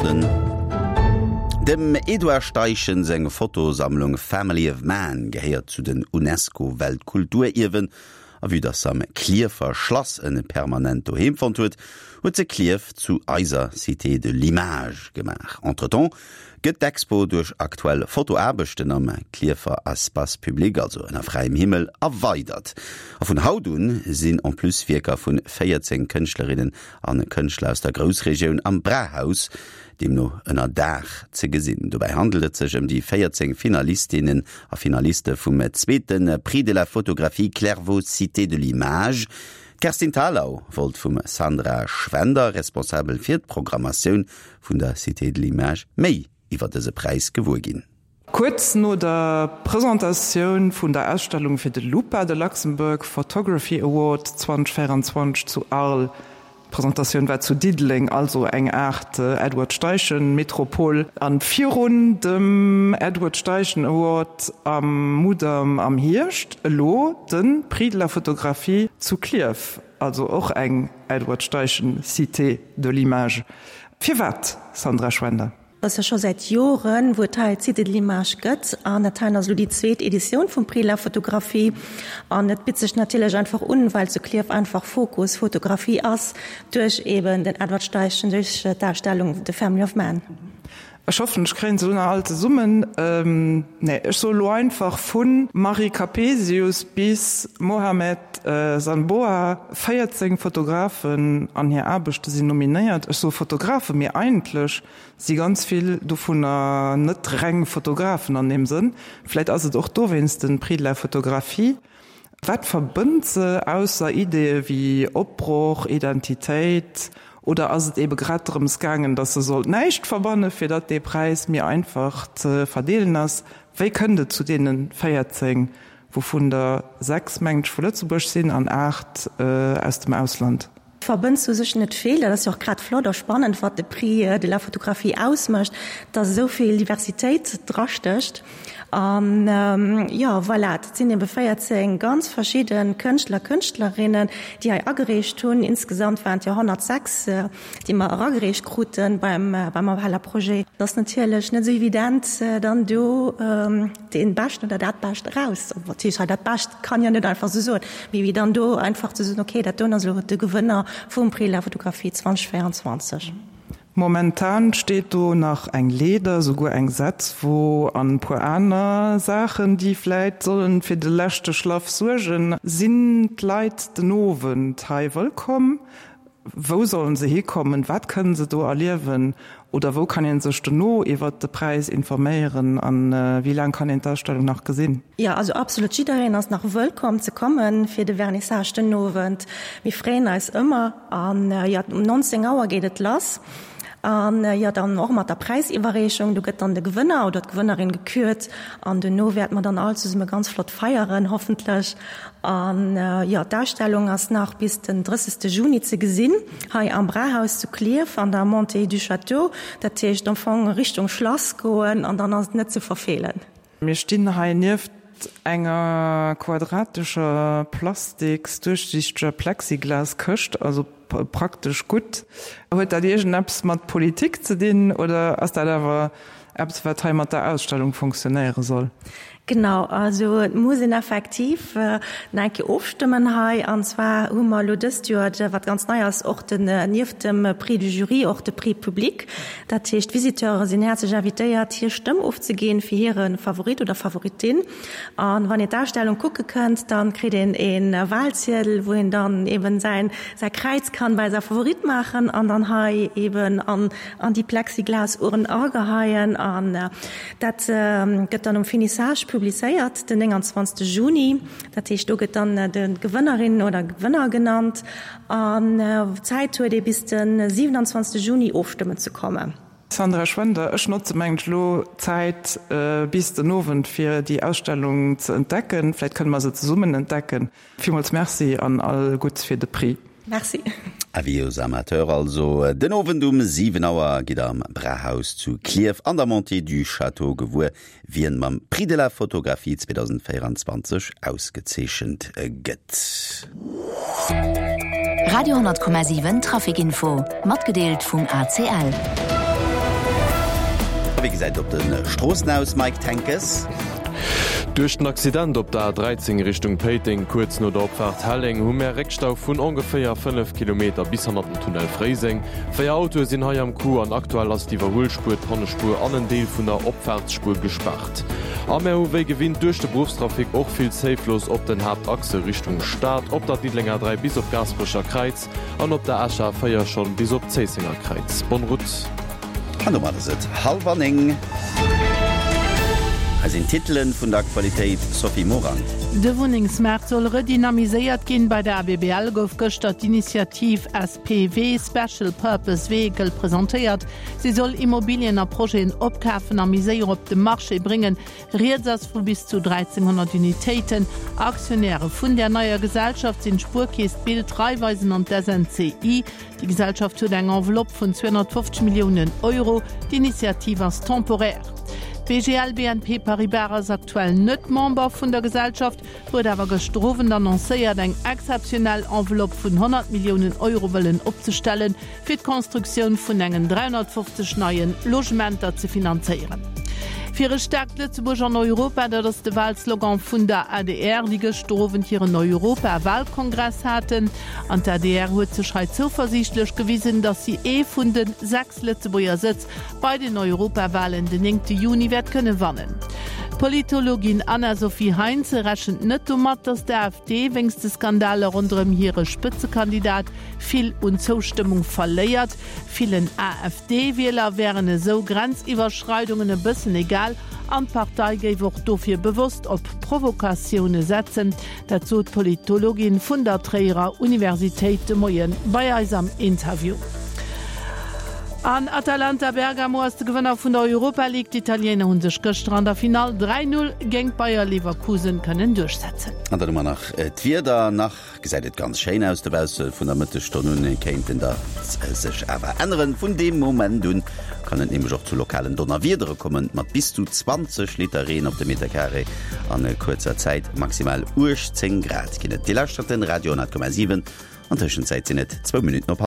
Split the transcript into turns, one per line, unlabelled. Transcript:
Minuten. Dem Eduard Steichen senge Fotosammlung Family of Man gehäert zu den UNESCO-Weltkulturerwen, a wie das am Kliefer Schloss en permanent doheemfand huet, huet se Klief zu Eiser Cité de l'Image gemach. Entretemps gëtt d'Expo durch aktuell Fotoarbechten am Kliefer Espace Public, also en freiem Himmel, erweitert. A vun Hautun sinn an plus Wirker vun 14 Kënchtlerinnen an Kënchtler aus der Grousregion am Brahaus, dem no ënner Dach ze gesinn. Dobei handelt sech die 14 Finalistinnen a Finaliste vum zweiten Prix de la Photographie Clairvaux Cité de l'Image. Kerstin Thalau wollt vum Sandra Schwender, responsabel fir d'Programmatioun vun der Cité de l'Image, méi iwwer dese Preis gewur ginn.
Kurz no der Präsentatiun vun der Ausstellung fir de Lupa de Luxemburg Photography Award 2024 zu Arles. Präsentation war zu Diedling, also eng Edward Steichen Metropol an 4 dem Edward Steichen Award am Mudam am Hirscht lo den Prix de la Photographie zu Klief, also auch eng Edward Steichen Cité de l'Image. Für wat, Sandra Schwender?
Das ja schon seit Jahren, wo Cité de l'Image gëtt, an also die zweite Edition vom Prix la Fotografie. Und das bietet sich natürlich einfach weil zu Klief einfach Fokus Fotografie aus, durch eben den Edward Steichen, durch Darstellung The Family of Man.
Ich hoffe, ich kriege so eine alte Summen. Ich soll einfach von Marie Capesius bis Mohamed Sanboa 14 Fotografen an hier Arbeiten sind nominiert. Ich so Fotografen mir eigentlich sie ganz viel davon nicht rein Fotografen an dem Sinn. Vielleicht also doch da wenigstens den Prix de la Fotografie. Was verbindet sie außer Ideen wie Abbruch, Identität? Oder as et eben grad drums gangen, dass se sollt neicht verbannen, fir dat de Preis mir einfach ze verdeelen ass. Wéi kënnet zu denen 14, wovon der 6 Mensch vu Lützeburg sinn an 8 aus dem Ausland.
Verbindst du sech net Fehler, das ist auch grad flott spannend, wat de Prix de la Fotografie ausmcht, dat soviel Diversität drachtecht. Voilà, das sind befeiert ganz verschiedene Künstler, Künstlerinnen, die angeregt tun. Insgesamt waren ja 106, die wir angeregt kruten beim Haller Projekt. Das ist natürlich nicht so evident, dann du den Bast oder das Bast raus. Das Bast kann ja nicht einfach so sein, wie dann du einfach zu sagen, okay, das ist also der Gewinner vom Prix la Fotografie 2024.
Momentan steht du nach eng Leder, sogar eng Satz, wo an paar Sachen, die vielleicht sollen für de letzte Schlaf sorgen, sind Leid den Oven Teil willkommen. Wo sollen sie herkommen? Was können sie da erleben? Oder wo kann ihnen sich noch über den Preis informieren? An wie lange kann in der Ausstellung noch gesehen?
Ja, also absolut jeder ist nach willkommen zu kommen für die Vernissage den Oven. Wir freuen uns immer. Um 19 Uhr geht es los. Und dann auch mit der Preisüberreichung, du gehst dann der Gewinner oder die Gewinnerin gekürt. Und dann wird man dann alles ganz flott feiern, hoffentlich. Und die Darstellung ist nach bis den 30. Juni zu gesehen, hier am Brahaus zu Klief, an der Montée du Château. Das heißt, dann fangen Richtung Schloss gehen und dann ist es nicht zu verfehlen.
Wir stehen hier neben enger quadratischer Plastik durchsichtiger Plexiglas köcht, also praktisch gut. Huet da Dir Apps mat Politik zu dienen oder as da dawer Apps wat mat der Ausstellung funktionäre soll?
Genau, also muss effektiv neke aufstimmen hai, und zwar hummer lodest wat ganz neu ist auch den nief dem Prix du Jury auch de Prix Public. Dat heißt, Visiteure sind herzlich invitiert, hier Stimmen aufzugehen für ihren Favorit oder Favoritin. Und wenn ihr Darstellung gucken könnt, dann kriegt ihr einen Wahlzettel, wo ihr dann eben sein Kreuz kann bei seinem Favorit machen und dann hai eben an die Plexiglas-Uhren angehauen. Und das geht dann Finissage publiziert, den 20. Juni. Das heißt, da geht dann den Gewinnerin oder Gewinner genannt. Und Zeit wurde bis den 27. Juni aufstimmen zu kommen.
Sandra Schwender, ich nutze manchmal Zeit bis den Abend für die Ausstellung zu entdecken. Vielleicht können wir sie zusammen entdecken. Vielmals merci an all Gutes für den Prix.
Merci.
Avios Amateur also den Abend 7 Uhr geht am Brahaus zu Klief an der Montée du Château gewur, wie man Prix de la Photographie 2024 ausgezeichnet gëtt.
Radio 10,7 Trafikinfo, matgedeelt vum ACL.
Wie gesagt, op den Stroßnaus Mike Tankes.
Durch den Accident op der 13 Richtung Peting kurz no der Opfahrt Helling hun mehr Reckstau vun ungefähr 5 km bis an den Tunnel Freising. 4 Autos sind ha am Ku an aktuell ass die Verholspur Tonnespur an den Deel vun der Opfahrtsspur gespart. Am RUW gewinnt durch den Berufstrafik auch viel safelos op den Hauptachse Richtung Staat, op der Diedlinger 3 bis op Gasbrischer Kreiz an op der Ascher feier schon bis op Zesinger Kreiz. Bonrut.
Hallo mal Halberning. Als in Titeln vun der Qualität Sophie Morang.
De Wohnungsmarkt soll redynamiséiert gin bei der ABBL gouf gëstert Initiativ SPW Special Purpose Vehicle präsentiert. Sie soll Immobilien a Proen opkafen am Miséier op de Marche bringen, Reetsatz vu bis zu 1300 Unitäten. Aktionäre vun der neuer Gesellschaft sind Spurkeest Bild 3weisen an der NCI. Die Gesellschaft huet eng Envelopp vun 250 Millionen Euro. Die Initiative ist temporär. BGL BNP Paribas aktuell net Member vun der Gesellschaft wurde awer gestroven annoncéiert eng exceptionell Envelopp vun 100 Millionen Euro willen opzustellen, fir d' Konstruktion vun engen 350 neuen Logementer zu finanzieren. Fir stärkt Lützeburg an Europa, dat ass de Wahlslogan vun der ADR die gestroven hireieren Europa-Wahlkongress hatten. An der ADR huet ze schreit zuversichtlich gewiesen, dass sie vun den 6 Lützeburger Sitz bei den Europawahlen den 9. Juni werd könne wannen. Politologin Anna-Sophie Heinze rächen net mat, dass der AfD wéngste Skandale rundrem hire Spitzekandidat viel Unzustimmung verleiert. Vielen AfD-Wähler wären so Grenziwerschreitungen e bisssen egal. An Partei géif auch dofir bewusst op Provokationune setzen. Dazu Politologin vun der Trierer Universität de Moyen bei eisam Interview. An Atalanta Bergamo ist der Gewinner von der Europa League. Die Italiener haben sich gestern an der Final 3-0 gegen Bayer Leverkusen können durchsetzen.
Und dann immer nach Twierda nach gesagt ganz schön aus der Welt von der Mittelstunde kennt da sich aber anderen von dem Moment und kann nämlich auch zu lokalen Donnerwiedere kommen mit bis zu 20 Liter Regen auf der Meterkare an kurzer Zeit maximal 10 Grad. Die Laststadt in Radio 1,7 und Zwischenzeit sind 2 Minuten noch.